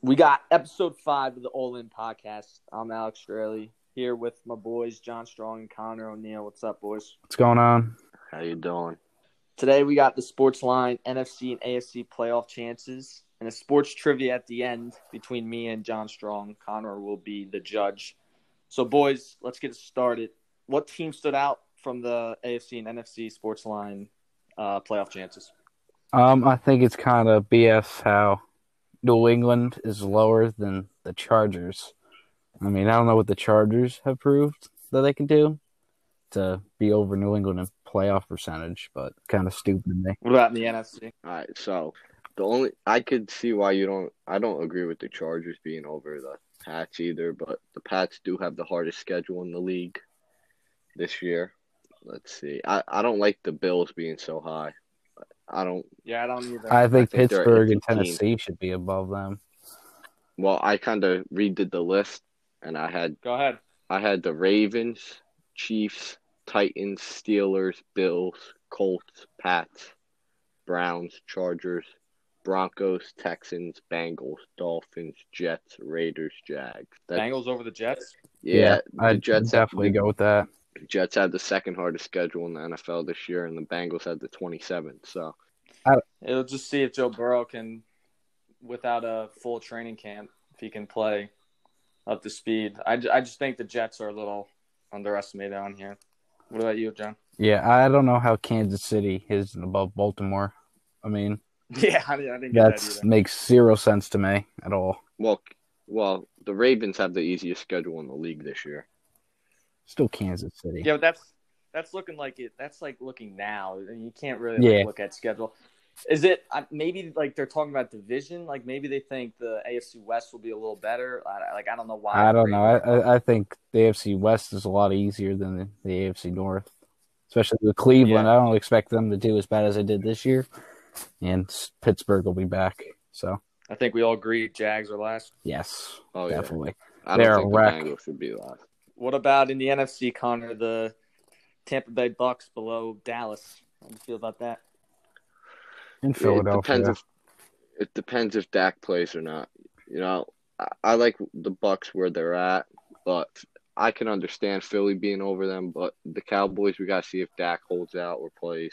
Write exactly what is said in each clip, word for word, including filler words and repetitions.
We got episode five of the All In podcast. I'm Alex Straley here with my boys John Strong and Connor O'Neill. What's up, boys? What's going on? How you doing? Today we got the Sports Line N F C and A F C playoff chances and a sports trivia at the end between me and John Strong. Connor will be the judge. So, boys, let's get started. What team stood out from the A F C and N F C Sports Line uh, playoff chances? Um, I think it's kind of B S how New England is lower than the Chargers. I mean, I don't know what the Chargers have proved that they can do to be over New England in playoff percentage, but kind of stupid to me. What about in the N F C? All right, so the only I could see why you don't. I don't agree with the Chargers being over the Pats either, but the Pats do have the hardest schedule in the league this year. Let's see. I, I don't like the Bills being so high. I don't. Yeah, I don't either. I think, I think they're Pittsburgh a and team. Tennessee should be above them. Well, I kind of redid the list, and I had Go ahead. I had the Ravens, Chiefs, Titans, Steelers, Bills, Colts, Pats, Browns, Chargers, Broncos, Texans, Bengals, Dolphins, Jets, Raiders, Jags. That's, Bengals over the Jets? Yeah, the I'd Jets definitely have, go with that. Jets had the second hardest schedule in the N F L this year, and the Bengals had the twenty-seventh. So It'll just see if Joe Burrow can, without a full training camp, if he can play up to speed. I, ju- I just think the Jets are a little underestimated on here. What about you, John? Yeah, I don't know how Kansas City is above Baltimore. I mean, Yeah, I, didn't- I didn't get that that either. makes zero sense to me at all. well, well, the Ravens have the easiest schedule in the league this year. Still Kansas City. Yeah, but that's that's looking like it. That's like looking now. And you can't really like, Yeah. look at schedule. Is it uh, maybe like they're talking about division? Like maybe they think the A F C West will be a little better. I, like I don't know why. I don't know. I, I I think the A F C West is a lot easier than the, the A F C North, especially with Cleveland. Yeah. I don't expect them to do as bad as they did this year, and Pittsburgh will be back. So I think we all agree Jags are last. yes, Oh yeah, definitely. I They're don't a think the wreck. Bengals should be last. What about in the N F C, Connor? The Tampa Bay Bucks below Dallas. How do you feel about that? In It Philadelphia, depends if it depends if Dak plays or not. You know, I, I like the Bucks where they're at, but I can understand Philly being over them. But the Cowboys, we gotta see if Dak holds out or plays.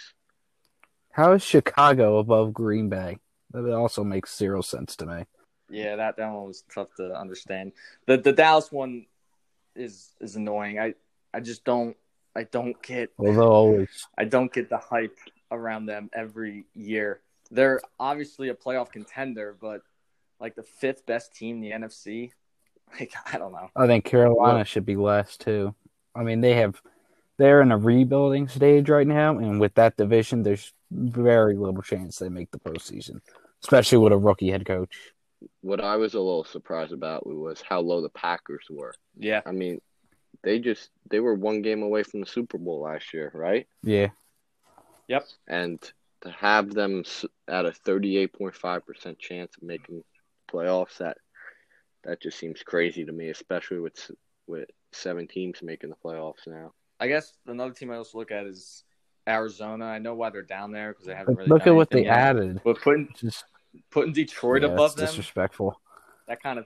how is Chicago above Green Bay? That also makes zero sense to me. Yeah, that, that one was tough to understand. The the Dallas one is is annoying. I, I just don't I don't get Well, they'll always. I don't get the hype around them every year. They're obviously a playoff contender, but like the fifth best team in the N F C. Like I don't know. I think Carolina Well- should be last too. I mean, they have. They're in a rebuilding stage right now, and with that division, there's very little chance they make the postseason, especially with a rookie head coach. What I was a little surprised about was how low the Packers were. Yeah, I mean, they just they were one game away from the Super Bowl last year, right? Yeah. yep. And to have them s- at a thirty-eight point five percent chance of making playoffs, that that just seems crazy to me, especially with s- with seven teams making the playoffs now. I guess another team I also look at is Arizona. I know why they're down there because they haven't But really look done at what they anything yet. added. But putting Just putting Detroit yeah, above it's them, disrespectful. that kind of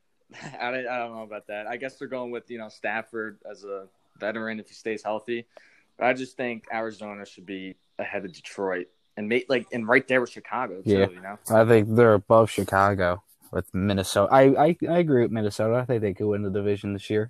I don't, I don't know about that. I guess they're going with you know Stafford as a veteran if he stays healthy. But I just think Arizona should be ahead of Detroit and make like and right there with Chicago too. Yeah. You know, I think they're above Chicago with Minnesota. I, I, I agree with Minnesota. I think they could win the division this year.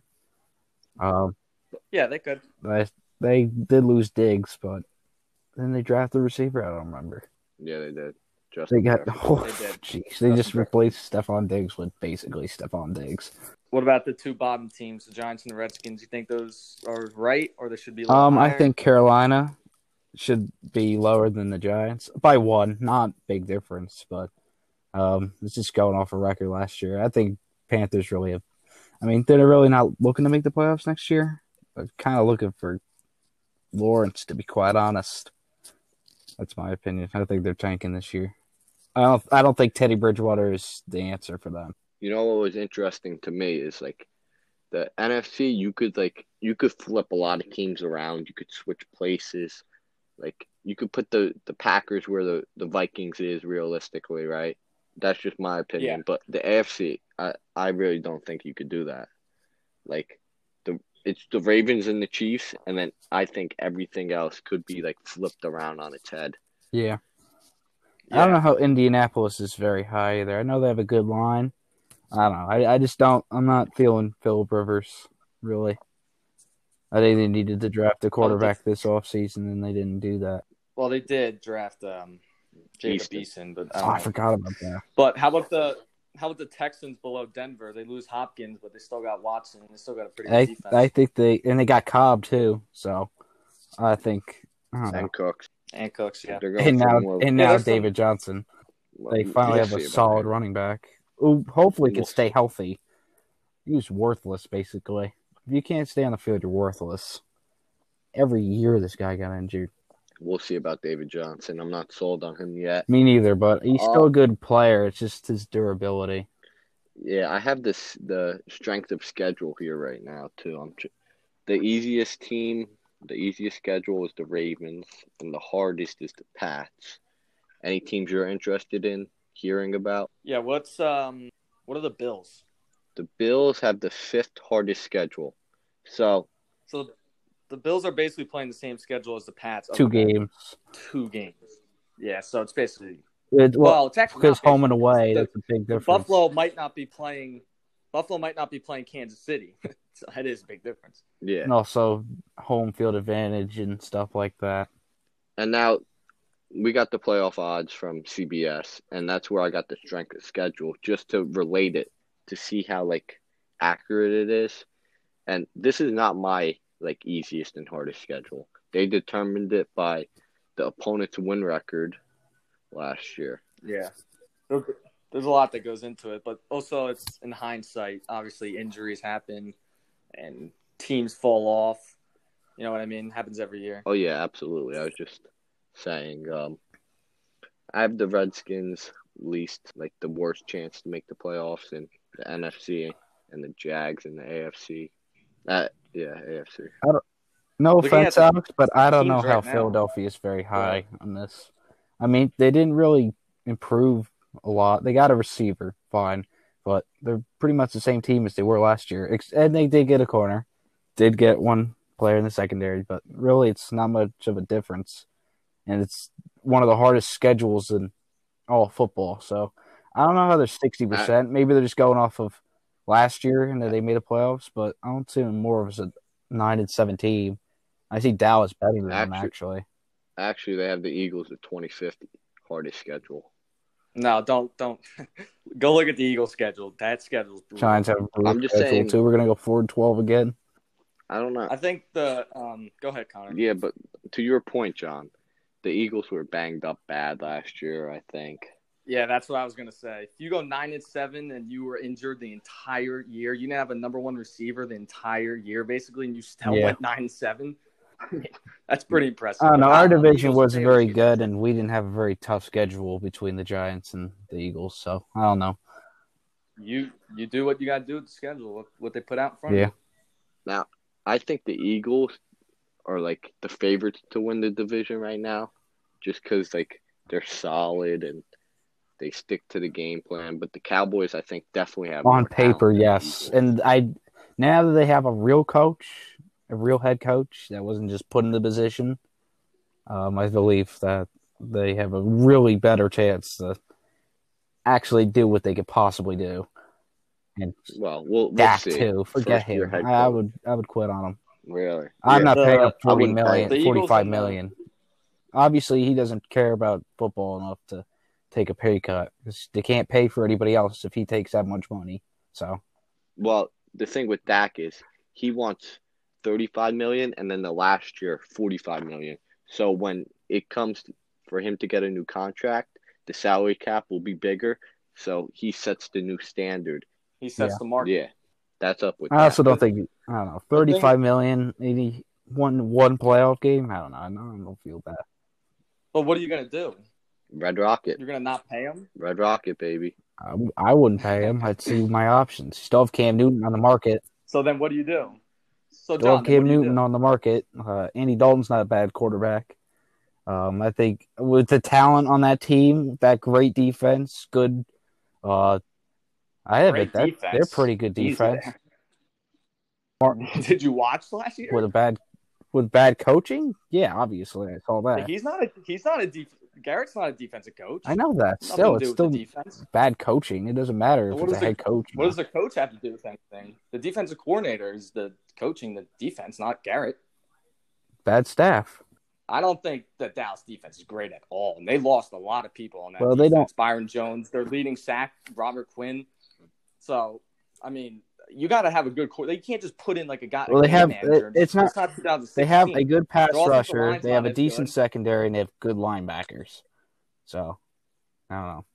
Um, yeah, they could. they, they did lose Diggs, but then they drafted a receiver. I don't remember. Yeah, they did. They Justin got Jefferson. oh, They did. jeez. They Justin just Jefferson. replaced Stephon Diggs with basically Stephon Diggs. What about the two bottom teams, the Giants and the Redskins? You think those are right, or they should be? A little Um, I higher? think Carolina should be lower than the Giants by one. Not big difference, but um, it's just going off a record last year. I think Panthers really have. I mean, they're really not looking to make the playoffs next year. But kind of looking for Lawrence, to be quite honest. That's my opinion. I think they're tanking this year. I don't. I don't think Teddy Bridgewater is the answer for them. You know what was interesting to me is like the N F C. You could like you could flip a lot of teams around. You could switch places. Like you could put the, the Packers where the, the Vikings is realistically, right? That's just my opinion. Yeah. But the A F C, I, I really don't think you could do that. Like the it's the Ravens and the Chiefs, and then I think everything else could be like flipped around on its head. Yeah. Yeah. I don't know how Indianapolis is very high either. I know they have a good line. I don't know. I, I just don't. I'm not feeling Philip Rivers, really. I think they needed to draft a quarterback this offseason, and they didn't do that. Well, they did draft um, Jacob Easton. Eason, but Oh, I, don't I know. forgot about that. But how about the how about the Texans below Denver? They lose Hopkins, but they still got Watson. They still got a pretty good I, defense. I think they – and they got Cobb, too. So, I think – I don't know. And Cooks. And Cooks, yeah. They're going And now, for more. and Yeah, now there's some- David Johnson. They We'll finally have see a about solid that. running back who hopefully can We'll stay see. healthy. He was worthless, basically. If you can't stay on the field, you're worthless. Every year this guy got injured. We'll see about David Johnson. I'm not sold on him yet. Me neither, but he's Uh, still a good player. It's just his durability. Yeah, I have this the strength of schedule here right now too. I'm tr- the easiest team, the easiest schedule is the Ravens, and the hardest is the Pats. Any teams you're interested in hearing about? Yeah, what's um what are the Bills? The Bills have the fifth hardest schedule. So So the Bills are basically playing the same schedule as the Pats. Two other than games. Two games. Yeah, so it's basically It, well, well, it's actually because not home and basically, away, the- that's a big the difference. Buffalo might not be playing Buffalo might not be playing Kansas City. So that is a big difference. yeah, And also home field advantage and stuff like that. and now we got the playoff odds from C B S, and that's where I got the strength of schedule just to relate it to see how like accurate it is. And this is not my like easiest and hardest schedule. They determined it by the opponent's win record last year. Yeah. There's a lot that goes into it, but also it's in hindsight. Obviously, injuries happen and teams fall off. You know what I mean? Happens every year. Oh yeah, absolutely. I was just saying, um, I have the Redskins least like the worst chance to make the playoffs in the N F C, and the Jags in the A F C. Uh, yeah, A F C. No Looking offense, at the Alex, but I don't know teams how right now. Philadelphia is very high Right. on this. I mean, they didn't really improve a lot. They got a receiver, fine, but they're pretty much the same team as they were last year. Ex- And they did get a corner, did get one player in the secondary, but really it's not much of a difference. And it's one of the hardest schedules in all of football. So I don't know how they're sixty percent. Maybe they're just going off of last year and that they made the playoffs, but I don't see them more of as a nine and seven team. I see Dallas better than them, Actually- actually. Actually, they have the Eagles at twenty-fifth hardest schedule. No, don't don't go look at the Eagles schedule. That schedule's brutal. Giants have a brutal I'm just schedule, saying- too. We're going to go four and twelve again. I don't know. I think the um. Go ahead, Connor. Yeah, but to your point, John, the Eagles were banged up bad last year, I think. Yeah, that's what I was gonna say. If you go nine and seven and you were injured the entire year, you didn't have a number one receiver the entire year, basically, and you still Yeah. went nine and seven. I mean, that's pretty impressive. I don't know. But Our the division Eagles- wasn't they very always good, and we didn't have a very tough schedule between the Giants and the Eagles. So I don't know. get- You you do what you got to do with the schedule, what, what they put out in front Yeah. of you. Now, I think the Eagles are like the favorites to win the division right now, just because like they're solid and they stick to the game plan. But the Cowboys, I think, definitely have On more paper, talent than the yes. Eagles. And I now that they have a real coach, a real head coach that wasn't just put in the position, um, I believe that they have a really better chance to actually do what they could possibly do. And well, we'll, we'll Dak see. too. Forget First-year him. head I, I coach. would I would quit on him. Really. I'm Yeah. not The- paying him I forty wouldn't pay million, him. The Eagles forty-five and the- million. Obviously, he doesn't care about football enough to take a pay cut. 'Cause they can't pay for anybody else if he takes that much money. So Well, the thing with Dak is he wants thirty-five million, and then the last year forty-five million. So when it comes for him to get a new contract, the salary cap will be bigger. So he sets the new standard. He sets Yeah. the market. Yeah, that's up with. I also Dak. don't think I don't know thirty-five million, maybe one one playoff game. I don't know. I don't, I don't feel bad. But what are you gonna do? Red Rocket, You're gonna not pay him? Red Rocket, baby. I, I wouldn't pay him. I'd see my options. Still have Cam Newton on the market. So then, what do you do? So Still John, have then Cam what do you Newton do? on the market. Uh, Andy Dalton's not a bad quarterback. Um, I think with the talent on that team, that great defense, good Uh, I have Great it. That, defense. they're pretty good Easy defense. there. Did you watch last year? With a bad, with bad coaching, yeah, obviously I saw that. Like, he's not a he's not a def- Garrett's not a defensive coach. I know that. Nothing Still, to it's do with still the defense. bad coaching. It doesn't matter if What it's does a the- head coach. What does the coach have to do with anything? The defensive coordinator is the coaching the defense, not Garrett. Bad staff. I don't think the Dallas defense is great at all, and they lost a lot of people on that Well, they defense. don't- Byron Jones, their leading sack, Robert Quinn. So, I mean, you got to have a good core. They can't just put in like a guy. Well, a they game have- manager. it- it's not- two thousand sixteen. They have a good pass Their offensive rusher. line's They have not a as decent good. secondary, and they have good linebackers. So, I don't know.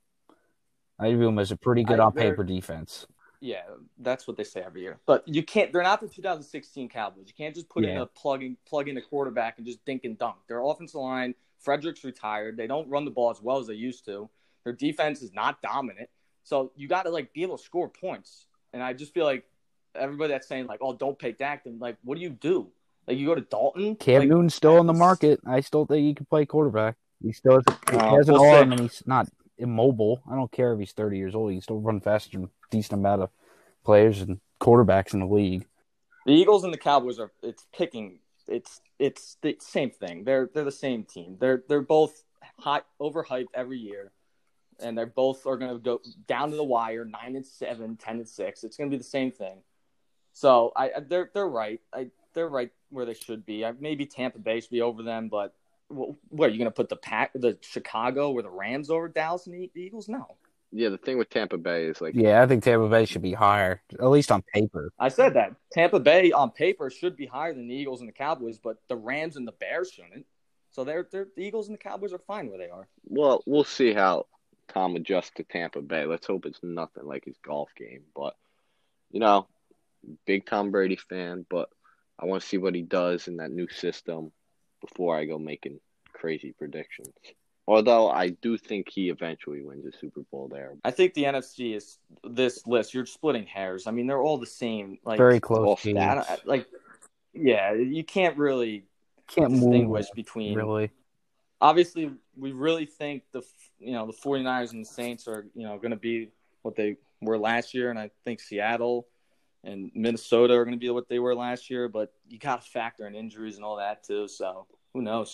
I view them as a pretty good I- on they're- paper defense. Yeah, that's what they say every year. But you can't. They're not the two thousand sixteen Cowboys. You can't just put in Yeah. a plug in, plug in a quarterback and just dink and dunk. Their offensive line, Frederick's retired. They don't run the ball as well as they used to. Their defense is not dominant. So you got to like be able to score points. And I just feel like everybody that's saying like, "Oh, don't pay Dak," then like, what do you do? Like you go to Dalton. Cam like, Newton's still in the it's- market. I still think he can play quarterback. He still has, he Uh, has an we'll arm, see. and he's not immobile. I don't care if he's thirty years old. He can still run faster than a decent amount of players and quarterbacks in the league. The Eagles and the Cowboys are it's picking it's it's the same thing. They're they're the same team. They're they're both high overhyped every year. And they're both are gonna go down to the wire, nine and seven, ten and six. It's gonna be the same thing. So I, I they're they're right. I they're right where they should be. I, maybe Tampa Bay should be over them, but what, what are you gonna put the pack the Chicago or the Rams over Dallas and the Eagles? No. Yeah, the thing with Tampa Bay is like Yeah, I think Tampa Bay should be higher, at least on paper. I said that. Tampa Bay on paper should be higher than the Eagles and the Cowboys, but the Rams and the Bears shouldn't. So they're they're the Eagles and the Cowboys are fine where they are. well, we'll see how Tom adjusts to Tampa Bay. Let's hope it's nothing like his golf game. But you know, big Tom Brady fan, but I want to see what he does in that new system before I go making crazy predictions. Although I do think he eventually wins a Super Bowl there. I think the N F C is this list. You're splitting hairs. I mean, they're all the same. Like Very close off games. I don't- like, yeah, you can't really Can't distinguish move, between. really. Obviously, we really think the you know the 49ers and the Saints are you know going to be what they were last year, and I think Seattle and Minnesota are going to be what they were last year. But you got to factor in injuries and all that too. So who knows?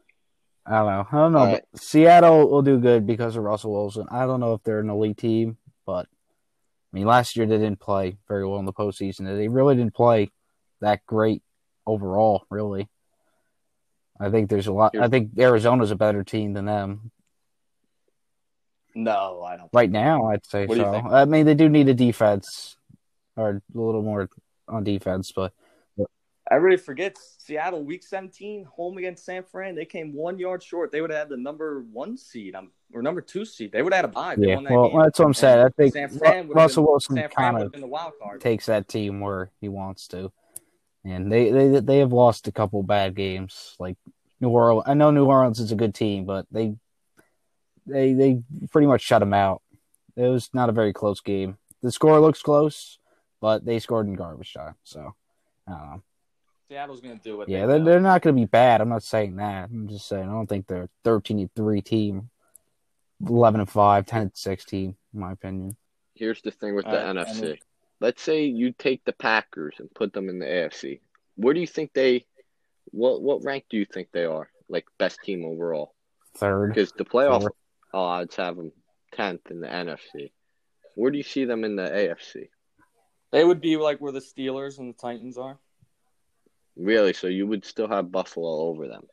I don't know. I don't know. All but right. Seattle will do good because of Russell Wilson. I don't know if they're an elite team, but I mean, last year they didn't play very well in the postseason. They really didn't play that great overall, really. I think there's a lot. I think Arizona's a better team than them. No, I don't. Right now, I'd say What do you so. think? I mean, they do need a defense or a little more on defense, but Everybody forgets Seattle week seventeen home against San Fran. They came one yard short. They would have had the number one seed um, or number two seed. They would have had a bye. They yeah. won that Well, game. that's what I'm saying. I think San Fran Ru- would have Russell been, Wilson San Fran kind would of have been the wild card. takes that team where he wants to, and they they they have lost a couple bad games. Like New Orleans, I know New Orleans is a good team, but they they they pretty much shut them out. It was not a very close game. The score looks close, but they scored in garbage time. So I don't know. Seattle's going to do what Yeah, they they're, do. they're not going to be bad. I'm not saying that. I'm just saying I don't think they're thirteen and three team, eleven and five, ten and six team, in my opinion. Here's the thing with All the right, N F C. I mean- Let's say you take the Packers and put them in the A F C. Where do you think they what what rank do you think they are? Like best team overall? Third. Because the playoff Fourth. odds have them tenth in the N F C. Where do you see them in the A F C? They would be like where the Steelers and the Titans are. Really? So you would still have Buffalo over them?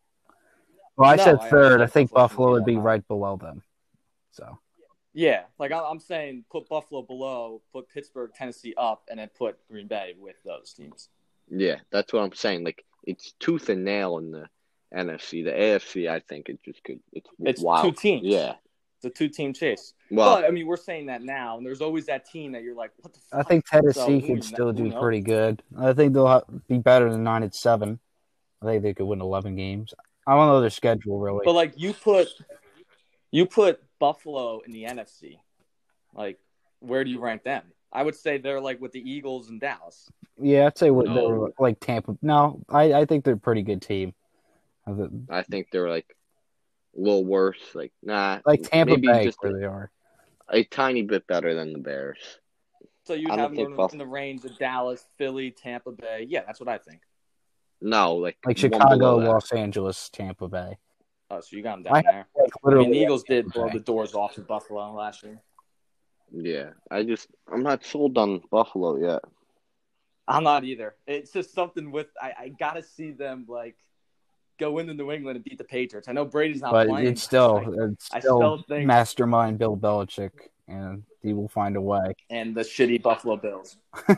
Well, I No, said I- I third. I, said think Buffalo Buffalo would be yeah. right below them. So Yeah, like I- I'm saying, put Buffalo below, put Pittsburgh, Tennessee up, and then put Green Bay with those teams. Yeah, that's what I'm saying. Like it's tooth and nail in the N F C. The A F C, I think it just could. It's It's wild. two teams. Yeah. It's a two-team chase. Well, But I mean, we're saying that now, and there's always that team that you're like, what the fuck? I think Tennessee So, who could kn- still who do knows? pretty good. I think they'll ha- be better than nine and seven. I think they could win eleven games. I don't know their schedule really. But like you put, you put Buffalo in the N F C. Like, where do you rank them? I would say they're like with the Eagles and Dallas. Yeah, I'd say what No. they're like Tampa. No, I, I think they're a pretty good team. I th- I think they're like a little worse. Like nah, Like Tampa maybe Bay, just where they are. A tiny bit better than the Bears. So you'd I have don't them think in, Buff- in the range of Dallas, Philly, Tampa Bay. Yeah, that's what I think. No, like Like one Chicago, below that. Los Angeles, Tampa Bay. Oh, so you got them I down have, there. like, I mean, literally the Eagles did blow Okay. the doors off of Buffalo last year. Yeah, I just I'm not sold on Buffalo yet. I'm not either. It's just something with I, I gotta see them like go into New England and beat the Patriots. I know Brady's not But playing. it's still, I, it's I still still think mastermind Bill Belichick, and he will find a way. and the shitty Buffalo Bills.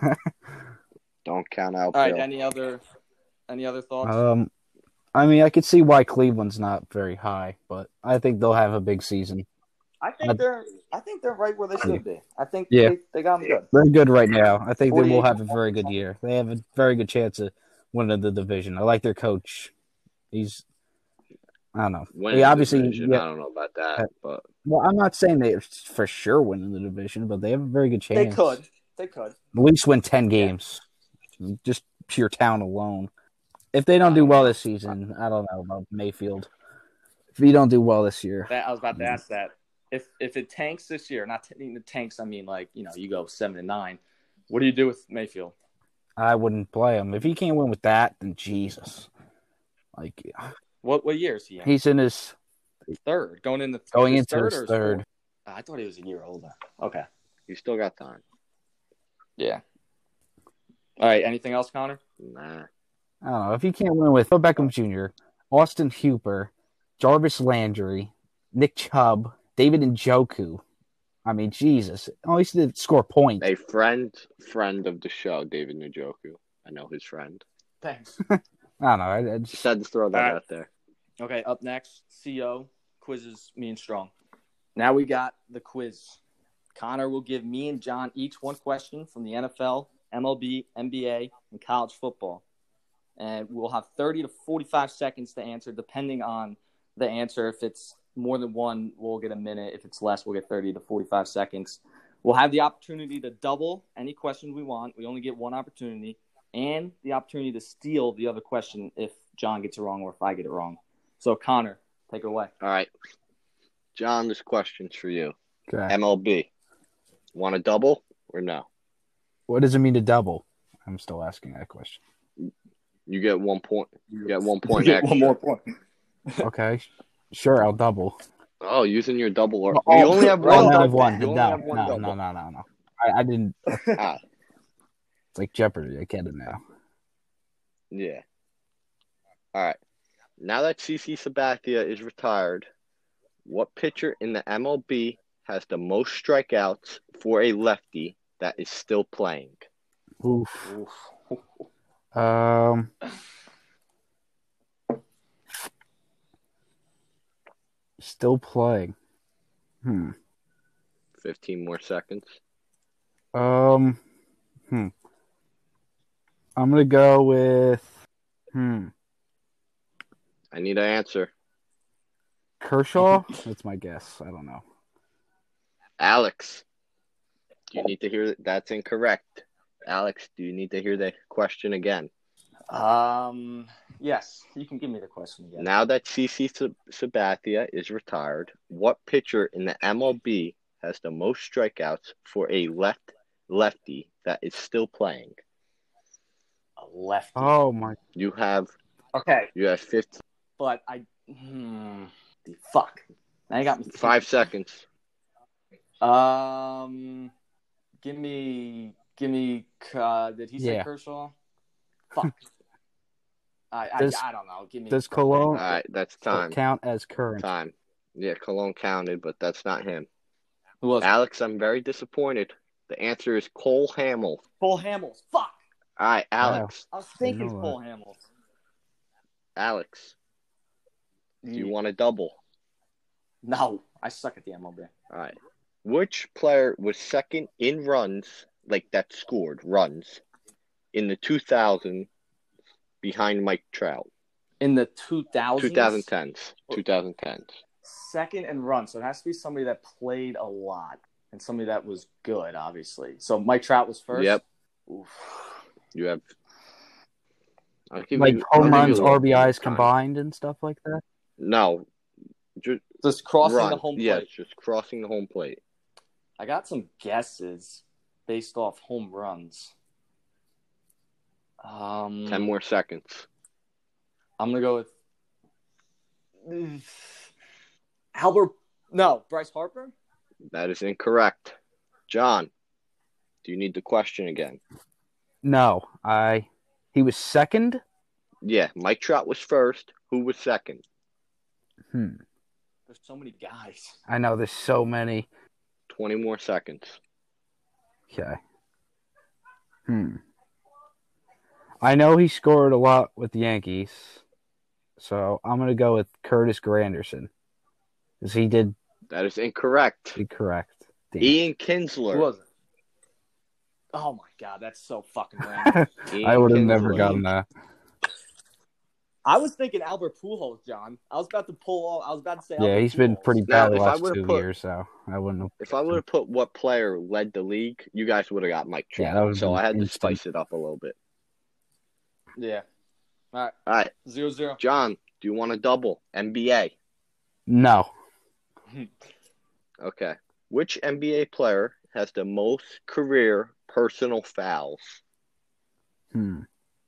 Don't count out All right. Bill. Any other any other thoughts? um, I mean, I could see why Cleveland's not very high, but I think they'll have a big season. I think they're I think they're right where they should be. I think Yeah. they, they got them good. They're good right now. I think they will forty-eight have a very good year. They have a very good chance of winning the division. I like their coach. He's, I don't know. Winning He the obviously, division, yeah. I don't know about that, but Well, I'm not saying they're for sure winning the division, but they have a very good chance. They could. They could. At least win ten games. Just pure talent alone. If they don't do well this season, I don't know about Mayfield. If you don't do well this year, That, I was about to ask that. If if it tanks this year, not t- the tanks, I mean like, you know, you go seven and nine. What do you do with Mayfield? I wouldn't play him. If he can't win with that, then Jesus. Like, What what year is he in? he's in his Third. Going into going his into third his or third. fourth? I thought he was a year older. Okay. you still got time. Yeah. All right. Anything else, Connor? Nah. I don't know. If he can't win with Phil Beckham Junior, Austin Hooper, Jarvis Landry, Nick Chubb, David Njoku. I mean, Jesus. At least they score points. A friend friend of the show, David Njoku. I know his friend. Thanks. I don't know. I, I just, Just had to throw that All right. out there. Okay. Up next, C O quizzes me and Strong. Now we got the quiz. Connor will give me and John each one question from the N F L, M L B, N B A, and college football. And we'll have thirty to forty-five seconds to answer, depending on the answer. If it's more than one, we'll get a minute. If it's less, we'll get thirty to forty-five seconds. We'll have the opportunity to double any question we want. We only get one opportunity. And the opportunity to steal the other question if John gets it wrong or if I get it wrong. So, Connor, take it away. All right. John, this question's for you. okay. M L B. Want a double or no? What does it mean to double? I'm still asking that question. You get one point. You get one point You get extra. one more point. Okay. Sure, I'll double. Oh, using your double or Oh, you only have I one. only have double. one. You only No, have one no, double. no, no, no, no. I, I didn't. Ah, It's like Jeopardy. I get it now. yeah. All right. Now that CeCe Sabathia is retired, what pitcher in the M L B has the most strikeouts for a lefty that is still playing? Oof. Oof. Um. Still playing. Hmm. Fifteen more seconds. Um. Hmm. I'm gonna go with. Hmm. I need an answer. Kershaw. That's my guess. I don't know. Alex, do you need to hear that's incorrect? Alex, do you need to hear the question again? Um. Yes, you can give me the question again. Now that CeCe Sab- Sabathia is retired, what pitcher in the M L B has the most strikeouts for a left lefty that is still playing? A lefty. Oh my. You have Okay, you have fifty, but I. Hmm. Fuck. Now you got me. five seconds. Um. Give me. Give me. Uh, did he say Yeah. Kershaw? Fuck. I, I Does- I don't know. Give me. Does All Cologne right, that's time. count as current? Time. Yeah, Cologne counted, but that's not him. Who was it? Alex, I'm very disappointed. The answer is Cole Hamill. Cole Hamels. Fuck. All right, Alex. I was thinking know Cole Hamels. Alex, do you want a double? No, I suck at the M L B. All right. Which player was second in runs, like that scored runs, in the two thousands behind Mike Trout? In the two thousands? twenty tens. twenty tens. Second and run. So it has to be somebody that played a lot and somebody that was good, obviously. So Mike Trout was first? Yep. Oof. You have. I'll give Like you- I'll home give you runs, a little R B Is time. combined, and stuff like that. No. Just Just crossing run. the home plate. Yes, just crossing the home plate. I got some guesses based off home runs. Um, Ten more seconds. I'm gonna go with Albert. No, Bryce Harper. That is incorrect. John, do you need the question again? No, I. He was second. Yeah, Mike Trout was first. Who was second? Hmm. There's so many guys. I know there's so many. Twenty more seconds. Okay. Hmm. I know he scored a lot with the Yankees, so I'm gonna go with Curtis Granderson, because he did. That is incorrect. Be correct. Damn. Ian Who Kinsler. was it? Oh my god, that's so fucking random. Ian I would have Kinsler. never gotten that. I was thinking Albert Pujols, John. I was about to pull off. I was about to say. Yeah, Albert he's been Pujols. pretty Now, bad the if I last would've two put- years, so I wouldn't have. If I would have put what player led the league, you guys would have got Mike Trout. Yeah, that would've so been I had to instant. spice it up a little bit. Yeah. All right. All right, Zero zero. John, do you want to double N B A? No. Okay. Which N B A player has the most career personal fouls? Hmm.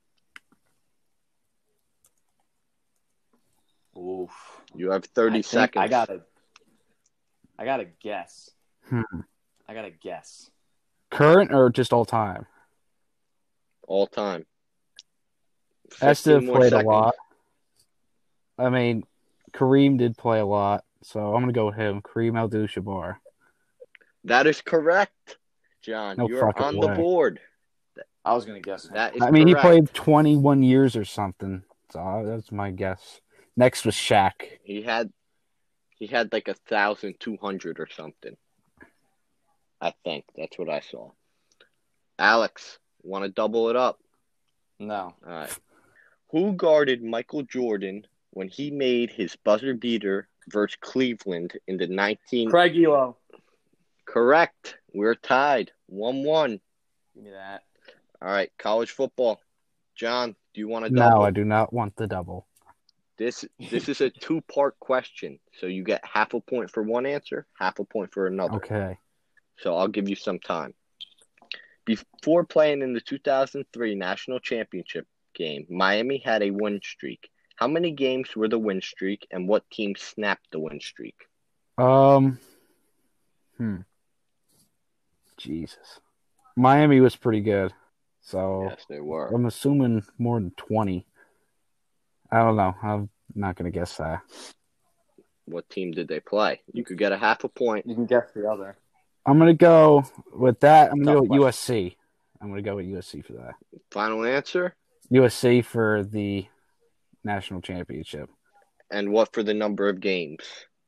Oof. You have thirty I think seconds. I gotta. I gotta guess. Hmm. I gotta guess. Current or just all time? All time. Has to have fifteen more played a seconds. lot. I mean, Kareem did play a lot, so I'm gonna go with him. Kareem Abdul-Jabbar. That is correct, John. No You're fucking on the way. board. I was gonna guess. That is I mean, correct. he played twenty-one years or something, so that's my guess. Next was Shaq. He had he had like a thousand two hundred or something. I think that's what I saw. Alex, want to double it up? No. All right. Who guarded Michael Jordan when he made his buzzer beater versus Cleveland in the nineteen? Craig Elo. Correct. We're tied. one one. Give me that. All right. College football. John, do you want to double? No, I do not want the double. This this is a two-part question, so you get half a point for one answer, half a point for another. Okay. So I'll give you some time. Before playing in the two thousand three National Championship game, Miami had a win streak. How many games were the win streak, and what team snapped the win streak? Um. Hmm. Jesus. Miami was pretty good, so Yes, they were. I'm assuming more than twenty. I don't know. I'm not gonna guess that. What team did they play? You could get a half a point. You can guess the other. I'm gonna go with that. I'm gonna Tough go with question. U S C. I'm gonna go with U S C for that. Final answer? U S C for the national championship. And what for the number of games?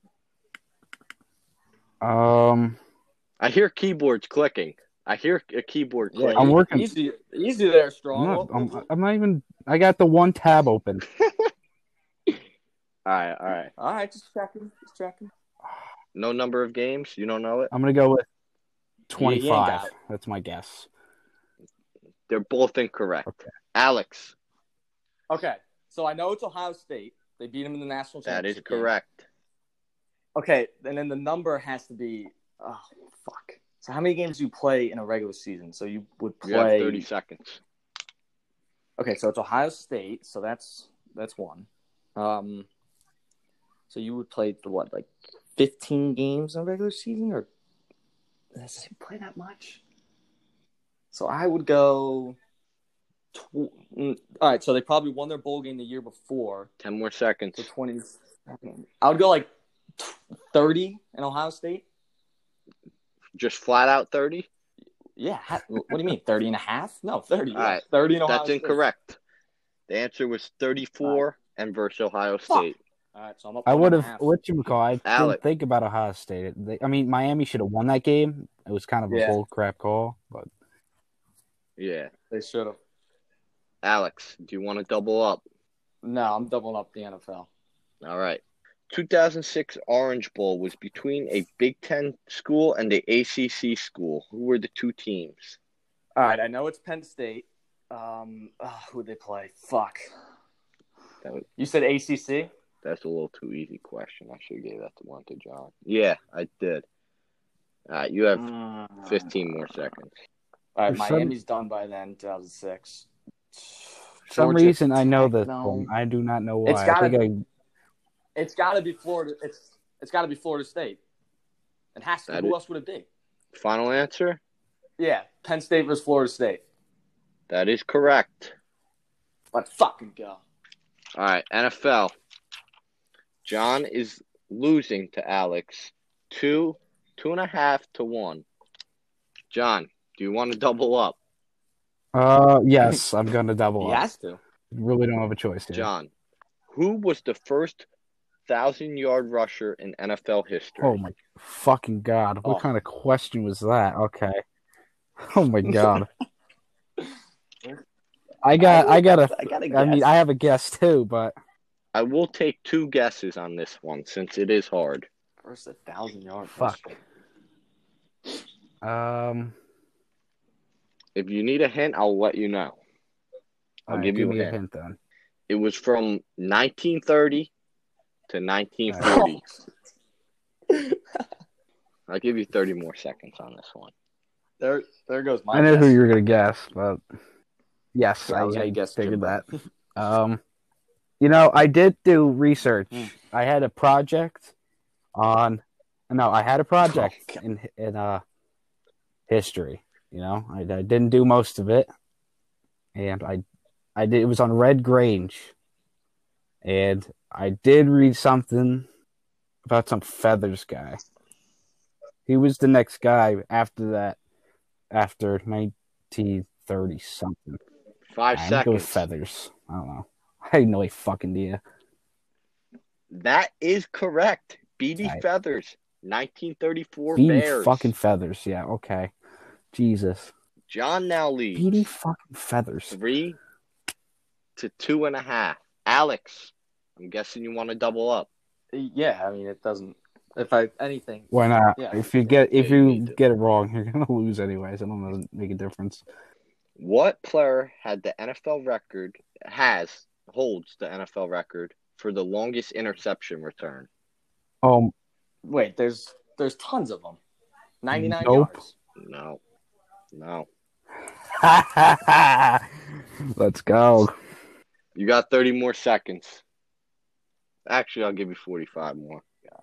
Um, I hear keyboards clicking. I hear a keyboard Yeah, clicking. I'm working. Easy, easy there, I'm strong. not, Well, I'm, I'm not even. I got the one tab open. All right, all right. all right, just checking, just checking. No number of games? You don't know it? I'm gonna go with You- you ain't twenty-five. got it. That's my guess. They're both incorrect. Okay. Alex, Okay, so I know it's Ohio State. They beat them in the national that is championship. game. correct. Okay, and then the number has to be. Oh fuck! So how many games do you play in a regular season? So you would You have play. thirty seconds. Okay, so it's Ohio State. So that's that's one. Um. So you would play the what, like fifteen games in a regular season, or does he play that much? So I would go. Tw- mm, all right, so they probably won their bowl game the year before. Ten more seconds. So twenty. I would go like thirty in Ohio State. Just flat out thirty? Yeah. ha- What do you mean? thirty and a half? No, thirty. All yeah. right, thirty in Ohio That's State. incorrect. The answer was thirty-four and versus Ohio State. All right, so I'm up I one would and a have. half. What you call? I Alec. didn't think about Ohio State. They, I mean, Miami should have won that game. It was kind of a Yeah. bull crap call, but Yeah. They should have. Alex, do you want to double up? No, I'm doubling up the N F L. All right. two thousand six Orange Bowl was between a Big Ten school and a A C C school. Who were the two teams? All right, I know it's Penn State. Um, oh, who'd they play? Fuck. That was, You said A C C? that's a little too easy question. I should have gave that to one to John. Yeah, I did. All right, you have Mm. fifteen more seconds. All right, For some- Miami's done by then, two thousand six. For some Georgia reason, I know Tech, this no. one. I do not know why. It's gotta I think It's got to be Florida. It's it's got to be Florida State. It has to. That Who is- else would it be? Final answer? Yeah, Penn State versus Florida State. That is correct. Let's fucking go. All right, N F L. John is losing to Alex two, two and a half to one. John, do you want to double up? I, uh, yes, I'm gonna double He up. has to. Really don't have a choice here. John, who was the first thousand-yard rusher in N F L history? Oh my fucking god! What Oh. kind of question was that? Okay. Oh my god. I got. I got a. I got I mean, I have a guess too, but I will take two guesses on this one since it is hard. First a thousand yard. Fuck. um, If you need a hint, I'll let you know. I'll alright, give you me a a hint. hint then. It was from nineteen thirty to nineteen forty. I'll give you thirty more seconds on this one. There, there goes my. I know guess. who you were gonna guess, but yes, Yeah, I I, was I, gonna guess figured Jimbo. that. Um, you know, I did do research. Mm. I had a project on. No, I had a project Oh, God. in in uh history. You know, I, I didn't do most of it, and I I did. It was on Red Grange, and I did read something about some feathers guy. He was the next guy after that, after nineteen thirty something. Five I'm gonna go with seconds. feathers. I don't know. I had no fucking idea. That is correct. Beatty Right. Feathers, nineteen thirty-four Beating Bears. fucking feathers. Yeah, okay. Jesus. John now leads Beating fucking feathers. three to two and a half. Alex, I'm guessing you want to double up. Yeah, I mean it doesn't. If I anything, Why not? Yeah. If you get if Yeah, you you need to. get it wrong, you're gonna lose anyways. I don't know. Doesn't make a difference. What player had the N F L record, has, holds the N F L record for the longest interception return? Um, wait, there's there's tons of them. Ninety-nine Nope. yards. No. No. let's go. You got thirty more seconds. Actually, I'll give you forty-five more.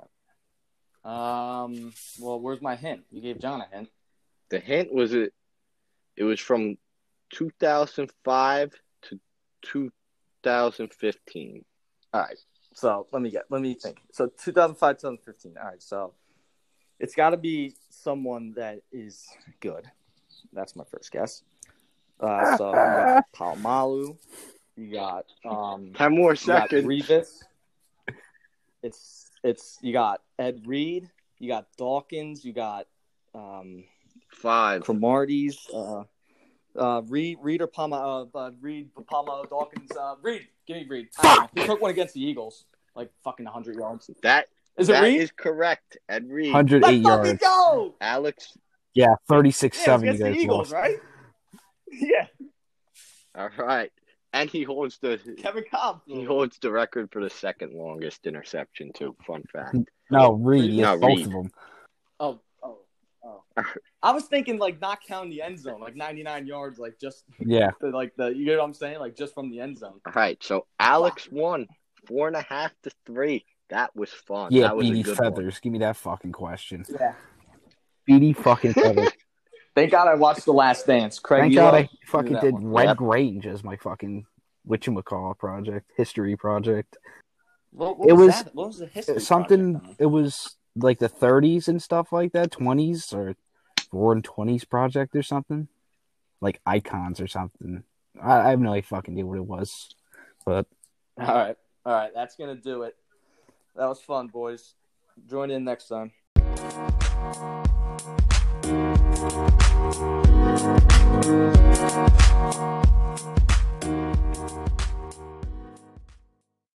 Um. Well, where's my hint? You gave John a hint. The hint was it, it was from two thousand five to two thousand fifteen. All right. So let me get. Let me think. So two thousand five, two thousand fifteen. All right. So it's got to be someone that is good. That's my first guess. Uh, so you got Palomalu. You got um. Ten more You got seconds. Revis. It's it's you got Ed Reed. You got Dawkins. You got um. Five. Cromarties, uh, uh, Reed, Reed or Palma, uh, uh, Reed, Palma, Dawkins, uh, Reed. Give me Reed. I don't know. He took one against the Eagles, like fucking one hundred yards. That Is it that Reed? is correct. Ed Reed. one hundred eight Let's fucking yards. go! Alex. Yeah, thirty-six Yeah, seven. it's You against guys the Eagles, lost. right? Yeah, All right. And he holds the Kevin Cobb. he holds the record for the second longest interception too. Fun fact. No, Reed. He No, has both Reed. of them. Oh, oh, oh. I was thinking like not counting the end zone, like ninety-nine yards, like just Yeah. the, like the you get what I'm saying, like just from the end zone. All right. So Alex won four and a half to three. That was fun. Yeah, that was a Beatty good one. feathers. Give me that fucking question. Yeah. Beatty fucking feathers. Thank God I watched The Last Dance. Craig, Thank you God uh, I fucking knew that did one. Red Yep. Grange as my fucking whatchamacallit project, history project. What, what It was, was that? What was the history? Something, project on? it was like the thirties and stuff like that, twenties or roaring twenties project or something. Like icons or something. I, I have no fucking idea what it was. But All right. All right. That's going to do it. That was fun, boys. Join in next time.